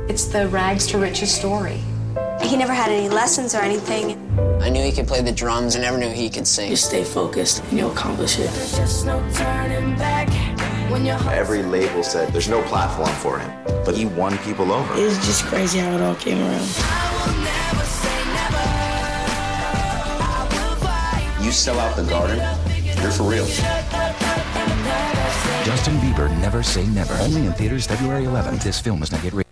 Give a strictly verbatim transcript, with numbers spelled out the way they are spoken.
It's the rags to riches story. He never had any lessons or anything. I knew he could play the drums. I never knew he could sing. Just stay focused and you'll accomplish it. There's just no turning back when you're Every label said there's no platform for him, but he won people over. It was just crazy how it all came around. I will never say never. I will fight. You sell out the Garden, you're for real. Justin Bieber, Never Say Never. Only in theaters February eleventh. This film is not yet rated.